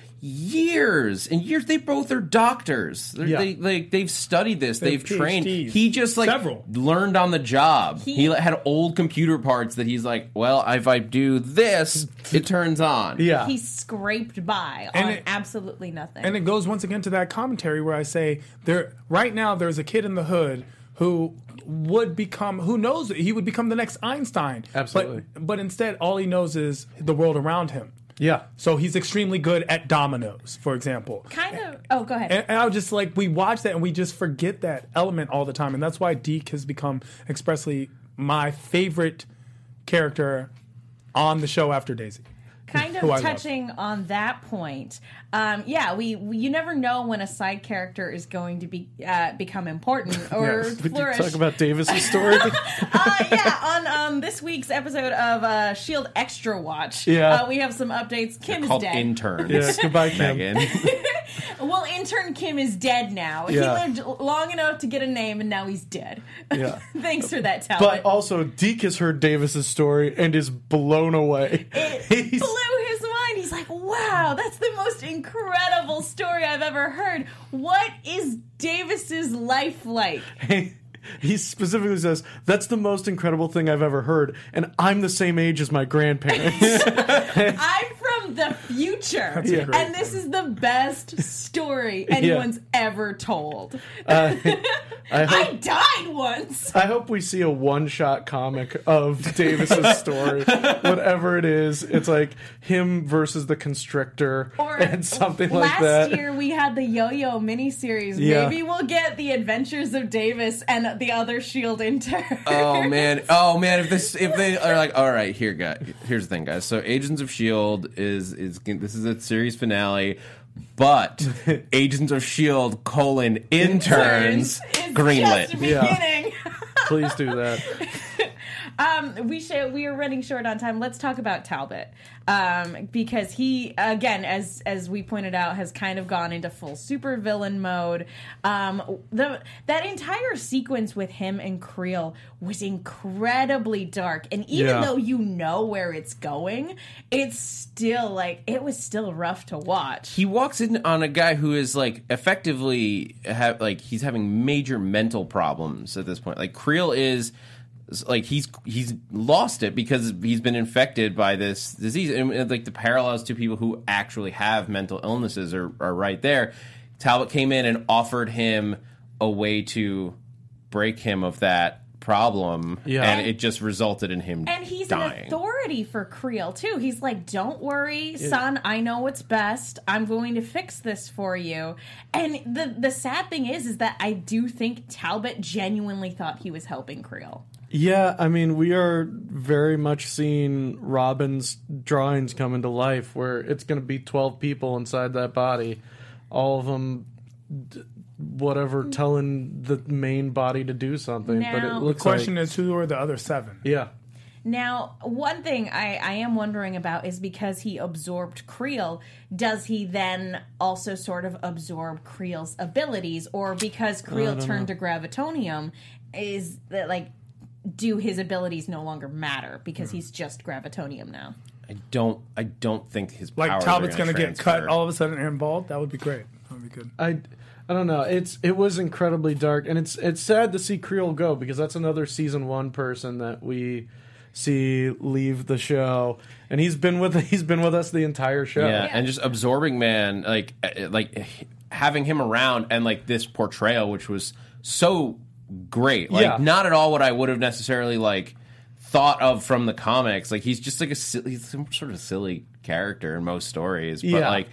years and years. They both are doctors. They're, Yeah. They like they've studied this. They They've have trained. PhDs. He just like Several. learned on the job. He- He, had old computer parts that he's like, well, if I do this, it turns on. Yeah. He scraped by And on it- absolutely nothing. And it goes once again to that commentary where I say there right now there's a kid in the hood who would become who knows he would become the next Einstein. Absolutely. But, but instead all he knows is the world around him. Yeah. So he's extremely good at dominoes, for example. kind of. Oh, go ahead. And, and I was just like, we watch that and we just forget that element all the time. And that's why Deke has become expressly my favorite character on the show after Daisy. kind who I of love. touching on that point, um, yeah, we, we you never know when a side character is going to be uh, become important or Would you flourish. talk about Davis's story? uh, yeah, on um, this week's episode of uh, Shield Extra Watch, Yeah. uh, we have some updates. Kim is Called dead. interns. Yeah, goodbye, Kim. Megan. well, intern Kim is dead now. Yeah. He lived long enough to get a name, and now he's dead. Yeah. Thanks for that, Talbot. But also, Deke has heard Davis's story and is blown away. It He's- blew his mind. He's like, wow, that's the most incredible story I've ever heard. What is Davis's life like? He specifically says, that's the most incredible thing I've ever heard, and I'm the same age as my grandparents. I'm from the future, That's a great and this is the best story anyone's ever told. Uh, I, I hope, died once. I hope we see a one-shot comic of Davis's story. Whatever it is, it's like him versus the Constrictor Or and something like last that. year we had the Yo-Yo miniseries. Yeah. Maybe we'll get the Adventures of Davis and the other Shield interns. Oh man! Oh man! If this, if they are like, all right, here, guys. Here's the thing, guys. So, Agents of Shield is is this is a series finale, but Agents of Shield colon interns It's greenlit. just Yeah. beginning. Please do that. Um, we should. We are running short on time. Let's talk about Talbot, um, because he, again, as as we pointed out, has kind of gone into full supervillain mode. Um, the that entire sequence with him and Creel was incredibly dark, and even Yeah. though you know where it's going, it's still like it was still rough to watch. He walks in on a guy who is like effectively ha- like he's having major mental problems at this point. Like Creel is like he's he's lost it because he's been infected by this disease, and, and like the parallels to people who actually have mental illnesses are, are right there. Talbot came in and offered him a way to break him of that problem, Yeah. and it just resulted in him And he's dying. an authority for Creel, too. He's like, don't worry, son, I know what's best. I'm going to fix this for you. And the the sad thing is, is that I do think Talbot genuinely thought he was helping Creel. Yeah, I mean, we are very much seeing Robin's drawings come into life, where it's going to be twelve people inside that body, all of them, d- whatever, telling the main body to do something. but it Now- looks Question like, is, who are the other seven? yeah, Now, one thing I, I am wondering about is because he absorbed Creel, does he then also sort of absorb Creel's abilities? Or because Creel turned to Gravitonium, is that like, do his abilities no longer matter because he's just Gravitonium now? I don't. I don't think his Like powers Talbot's are going gonna to get cut transfer. all of a sudden and bald? That would be great. That would be good. I, I don't know. It's it was incredibly dark, and it's it's sad to see Creel go because that's another season one person that we see leave the show, and he's been with he's been with us the entire show. Yeah, and just absorbing man, like uh, like having him around, and like this portrayal, which was so great. Like Yeah. not at all what I would have necessarily like thought of from the comics. Like he's just like a si- he's some sort of silly character in most stories, but Yeah. like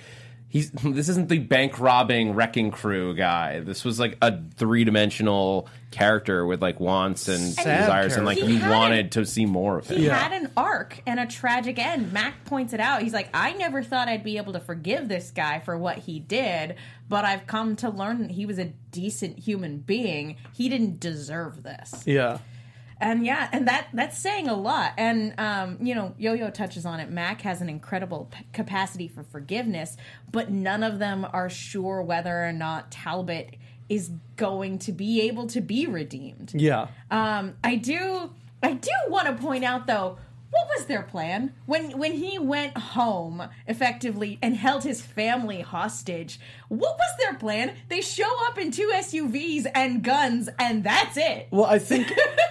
he's this isn't the bank robbing wrecking crew guy. This was like a three dimensional character with like wants and Sad desires, and like character. you He had wanted a- to see more of it. He Yeah. had an arc and a tragic end. Mac points it out. He's like, I never thought I'd be able to forgive this guy for what he did, but I've come to learn that he was a decent human being. He didn't deserve this. Yeah. And yeah, and that that's saying a lot. And um, you know, Yo-Yo touches on it. Mac has an incredible p- capacity for forgiveness, but none of them are sure whether or not Talbot is going to be able to be redeemed. Yeah. Um, I do, I do want to point out though, what was their plan when when he went home effectively and held his family hostage? What was their plan? They show up in two S U Vs and guns, and that's it. Well, I think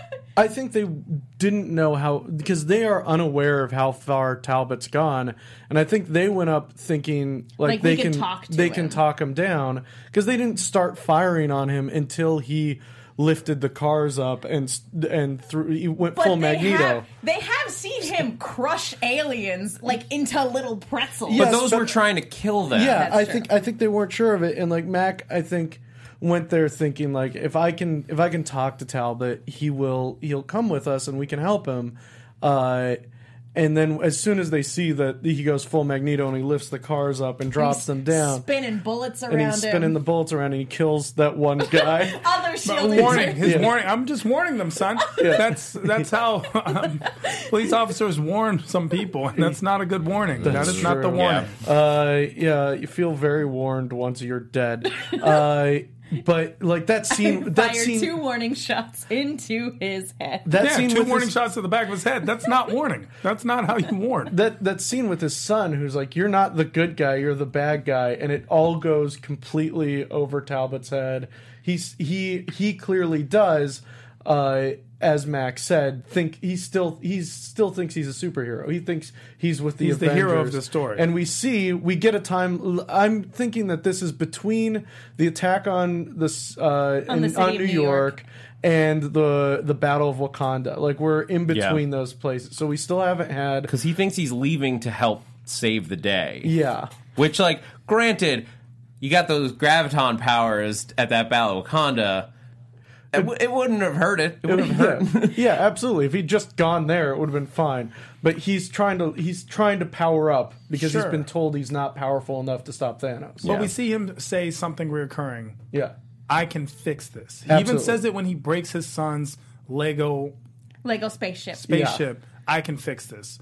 I think they didn't know how, because they are unaware of how far Talbot's gone, and I think they went up thinking like, Like, we they can can talk to they him. can talk him down, because they didn't start firing on him until he lifted the cars up and st- and threw he went But full they Magneto. have they have seen him crush aliens like into little pretzels. Yeah. But Yes, those but- were trying to kill them. Yeah, That's I true. think I think they weren't sure of it, and like Mac, I think went there thinking like if I can if I can talk to Talbot, he will he'll come with us and we can help him. Uh, and then as soon as they see that he goes full Magneto and he lifts the cars up and drops He's them down, spinning bullets around and he's spinning him. the bullets around and he kills that one guy. Other But shield warning, agents. his Yeah. warning. I'm just warning them, son. That's that's how um, police officers warn some people, and that's not a good warning. That That's is not the true. warning. Uh, yeah, you feel very warned once you're dead. Uh, but like that scene, that Fire scene, two warning shots into his head. that Yeah, scene two with warning his- shots to the back of his head. That's not warning. That's not how you warn. that that scene with his son, who's like, "You're not the good guy, you're the bad guy," and it all goes completely over Talbot's head. He's he he clearly does, uh, as Max said, think he still he still thinks he's a superhero. He thinks he's with the He's the Avengers. hero of the story. And we see we get a time. I'm thinking that this is between the attack on this uh, On in, the city on of New New York. York. And the the Battle of Wakanda, like we're in between Yeah. those places, so we still haven't had. Because he thinks he's leaving to help save the day. Yeah, Which, like, granted, you got those graviton powers at that Battle of Wakanda. It, w- it wouldn't have hurt it. It would have hurt. yeah, yeah, absolutely. If he'd just gone there, it would have been fine. But he's trying to he's trying to power up because Sure. he's been told he's not powerful enough to stop Thanos. But we see him say something reoccurring. Yeah, I can fix this. He even Absolutely. says it when he breaks his son's Lego Lego spaceship. spaceship. I can fix this.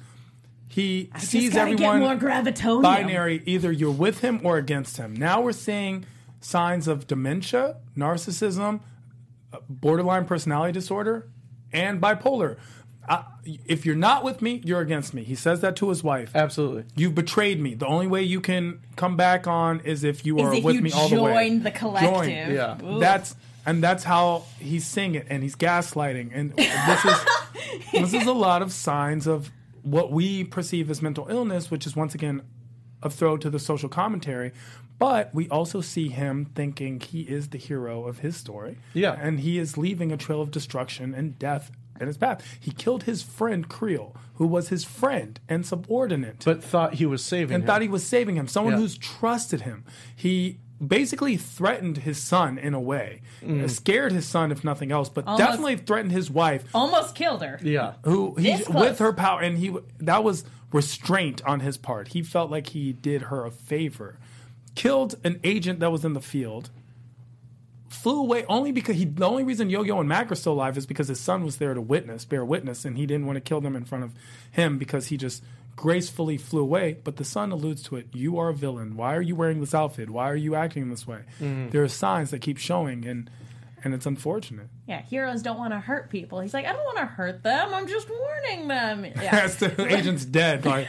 He Just sees gotta everyone get more gravitonium. binary. Either you're with him or against him. Now we're seeing signs of dementia, narcissism, uh, borderline personality disorder, and bipolar. Uh, if you're not with me, you're against me. He says that to his wife. absolutely. You've betrayed me. The only way you can come back on is if you Is are if with you me all the way. join the collective. Yeah. Ooh. That's and that's how he's saying it, and he's gaslighting, and this is this is a lot of signs of what we perceive as mental illness, which is once again a throw to the social commentary. But we also see him thinking he is the hero of his story, Yeah. and he is leaving a trail of destruction and death in his path. He killed his friend Creel, who was his friend and subordinate, But thought he was saving and him. thought he was saving him, someone Yeah. who's trusted him. He basically threatened his son in a way, Mm. uh, scared his son if nothing else, but Almost- definitely threatened his wife, Almost killed her. yeah, who he This close. with her power, and he that was restraint on his part. He felt like he did her a favor, killed an agent that was in the field. Flew away only because he. The only reason Yo-Yo and Mac are still alive is because his son was there to witness, bear witness, and he didn't want to kill them in front of him because he just gracefully flew away. But the son alludes to it. You are a villain. Why are you wearing this outfit? Why are you acting this way? There are signs that keep showing, and and it's unfortunate. Yeah, heroes don't want to hurt people. He's like, I don't want to hurt them. I'm just warning them. Yeah, As the agent's dead, like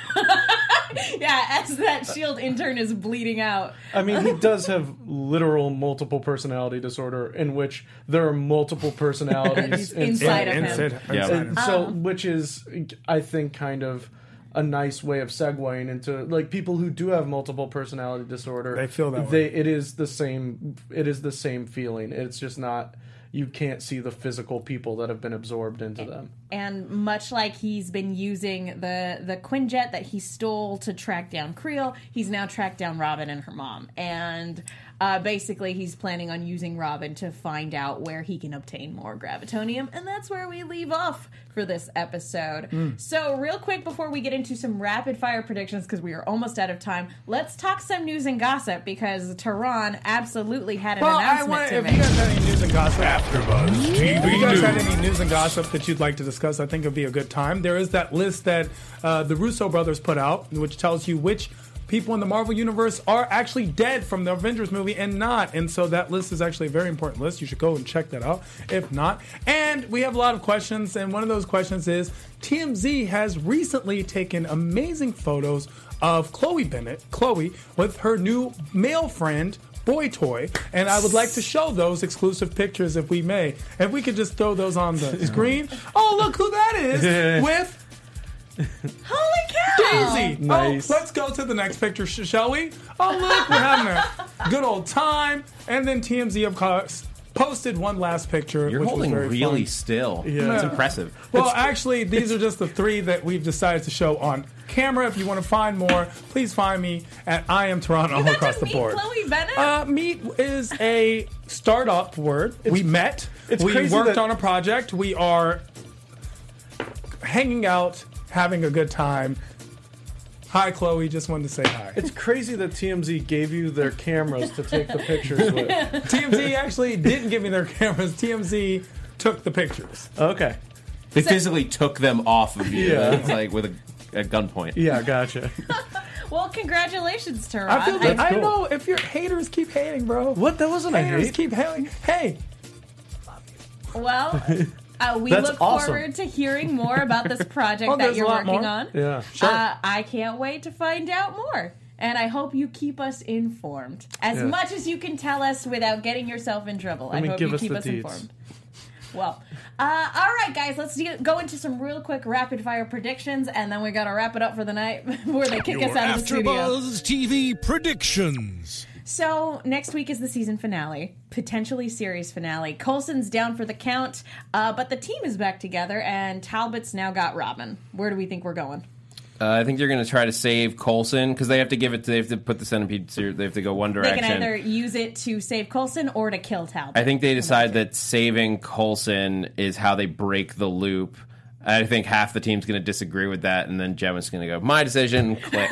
yeah. As that shield intern is bleeding out. I mean, he does have literal multiple personality disorder, in which there are multiple personalities Inside of him. inside- Yeah. inside him. And so, which is, I think, kind of a nice way of segueing into like people who do have multiple personality disorder. They feel that They, way. it is the same. It is the same feeling. It's just not. you can't see the physical people that have been absorbed into them. And much like he's been using the the Quinjet that he stole to track down Creel, he's now tracked down Robin and her mom. And uh, basically he's planning on using Robin to find out where he can obtain more gravitonium. And that's where we leave off for this episode. Mm. So real quick before we get into some rapid fire predictions, because we are almost out of time, let's talk some news and gossip, because Tehran absolutely had an well, announcement I want, to if make. you guys had any news and gossip, AfterBuzz T V if you guys News. had any news and gossip that you'd like to discuss, I think it'd be a good time. There is that list that uh, the Russo brothers put out, which tells you which people in the Marvel Universe are actually dead from the Avengers movie and not. And so that list is actually a very important list. You should go and check that out, if not. And we have a lot of questions, and one of those questions is, T M Z has recently taken amazing photos of Chloe Bennett, Chloe, with her new male friend, Boy Toy, and I would like to show those exclusive pictures if we may. If we could just throw those on the screen. Oh, look who that is with Holy cow! Daisy. Nice. Oh, let's go to the next picture, sh- shall we? Oh, look, we're having a good old time. And then T M Z, of course, posted one last picture. You're which holding was very really fun. still. Yeah. That's Yeah. impressive. Well, actually, these are just the three that we've decided to show on camera. If you want to find more, please find me at I am Toronto all got across to the meet board. Chloe Bennett? Uh, meet is a startup word. we met. it's we crazy worked that- on a project. We are hanging out, having a good time. Hi, Chloe. Just wanted to say hi. It's crazy that T M Z gave you their cameras to take the pictures with. T M Z actually didn't give me their cameras. T M Z took the pictures. Okay. They physically took them off of you. Yeah. It's like with a, a gunpoint. Yeah, gotcha. Well, congratulations, Tehran. I feel That's I cool. know if your haters keep hating, bro. What? That wasn't a Haters hate? keep hating. Hey, Well, uh, we That's look awesome. forward to hearing more about this project Oh, that there's a you're lot working more. on. Yeah. Sure. Uh, I can't wait to find out more. And I hope you keep us informed. As Yeah. much as you can tell us without getting yourself in trouble. I mean, hope give you us keep the us deeds. informed. Well, uh, all right, guys, let's do, go into some real quick rapid fire predictions, and then we got to wrap it up for the night before they kick Your us out of the studio. AfterBuzz T V predictions. So next week is the season finale, potentially series finale. Coulson's down for the count, uh, but the team is back together, and Talbot's now got Robin. Where do we think we're going? Uh, I think they're going to try to save Coulson because they have to give it. To, they have to put the centipede. To, they have to go one They direction. can either use it to save Coulson or to kill Talbot. I think they decide that saving Coulson is how they break the loop. I think half the team's going to disagree with that, and then Gemma's going to go, "My decision." Click.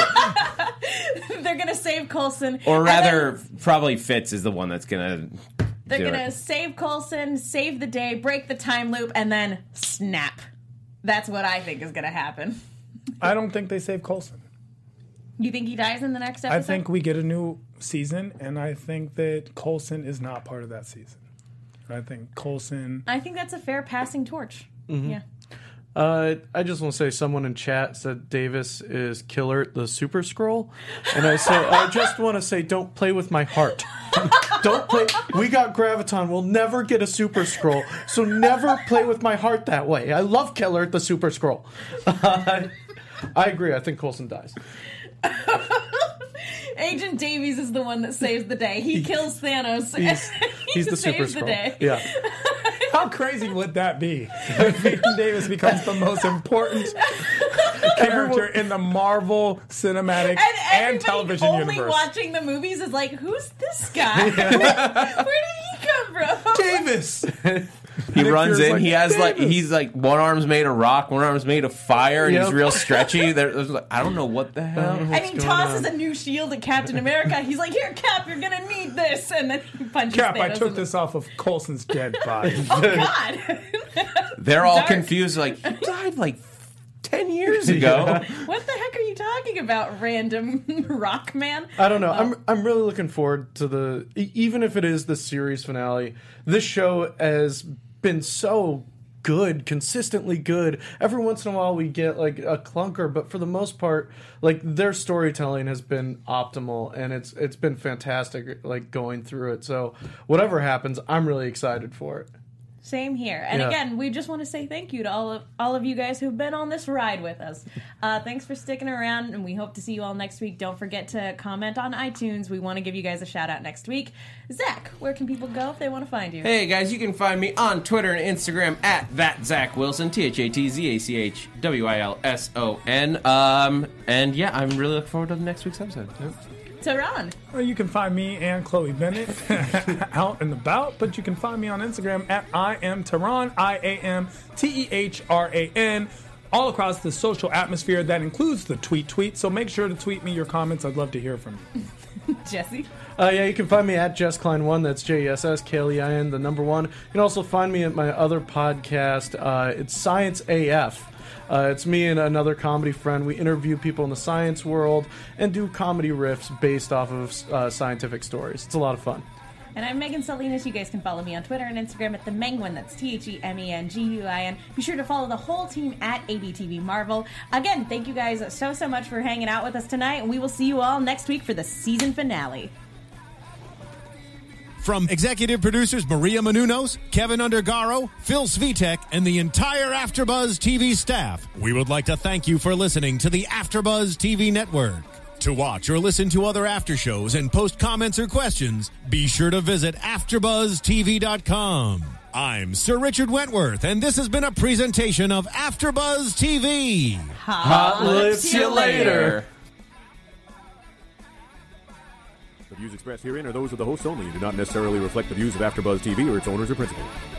They're going to save Coulson. Or and rather, then probably Fitz is the one that's going to. they're do going to it. save Coulson, save the day, break the time loop, and then snap. That's what I think is going to happen. I don't think they save Coulson. You think he dies in the next episode? I think we get a new season, and I think that Coulson is not part of that season. I think Coulson. I think that's a fair passing torch. Yeah. Uh, I just want to say someone in chat said Davis is Killer the Super Scroll. And I say, I just want to say, don't play with my heart. Don't play. We got Graviton. We'll never get a Super Scroll. So never play with my heart that way. I love Killer the Super Scroll. Uh, I agree. I think Coulson dies. Agent Davies is the one that saves the day. He kills Thanos. He's, he he's the Super saves Scroll. the day. Yeah. How crazy would that be? If Peyton Davis becomes the most important character in the Marvel cinematic And and, everybody television only universe. watching the movies is like, who's this guy? Where did he come from? Davis. He Nick runs Fury's in. like, he has like "Davis." he's like one arm's made of rock, one arm's made of fire, and Yep. he's real stretchy. There- there's like, I don't know what the hell. And he tosses a new shield at Captain America. He's like, here, Cap, you're gonna need this. And then he punches Cap, Thanos I took in the- this off of Coulson's dead body. Oh, God. They're all Dark. confused. Like you died like ten years ago. What the heck are you talking about, random rock man? I don't know. I'm I'm really looking forward to the e- even if it is the series finale. This show has been so good, consistently good. Every once in a while we get like a clunker, but for the most part, like their storytelling has been optimal and it's it's been fantastic like going through it. So whatever happens, I'm really excited for it. Same here. And Yeah. again, we just want to say thank you to all of all of you guys who've been on this ride with us. Uh, thanks for sticking around, and we hope to see you all next week. Don't forget to comment on iTunes. We want to give you guys a shout out next week. Zach, where can people go if they want to find you? Hey guys, you can find me on Twitter and Instagram at that Zach Wilson, T H A T Z A C H W I L S O N. Um, and yeah, I'm really looking forward to the next week's episode. Yep. Tehran. Well, you can find me and Chloe Bennett out and about, but you can find me on Instagram at I am Tehran, I A M T E H R A N, all across the social atmosphere. That includes the tweet tweet, so make sure to tweet me your comments. I'd love to hear from you. Jesse. Uh, yeah, you can find me at Jess Klein one. That's J E S S K L E I N, the number one. You can also find me at my other podcast. Uh, it's Science A F. Uh, it's me and another comedy friend. We interview people in the science world and do comedy riffs based off of uh, scientific stories. It's a lot of fun. And I'm Megan Salinas. You guys can follow me on Twitter and Instagram at the Menguin. That's T H E M E N G U I N. Be sure to follow the whole team at A B T V Marvel. Again, thank you guys so, so much for hanging out with us tonight. And we will see you all next week for the season finale. From executive producers Maria Menounos, Kevin Undergaro, Phil Svitek, and the entire AfterBuzz T V staff, we would like to thank you for listening to the AfterBuzz T V network. To watch or listen to other after shows and post comments or questions, be sure to visit after buzz T V dot com. I'm Sir Richard Wentworth, and this has been a presentation of AfterBuzz T V. Hot Lips you later. The views expressed herein are those of the hosts only and do not necessarily reflect the views of AfterBuzz T V or its owners or principals.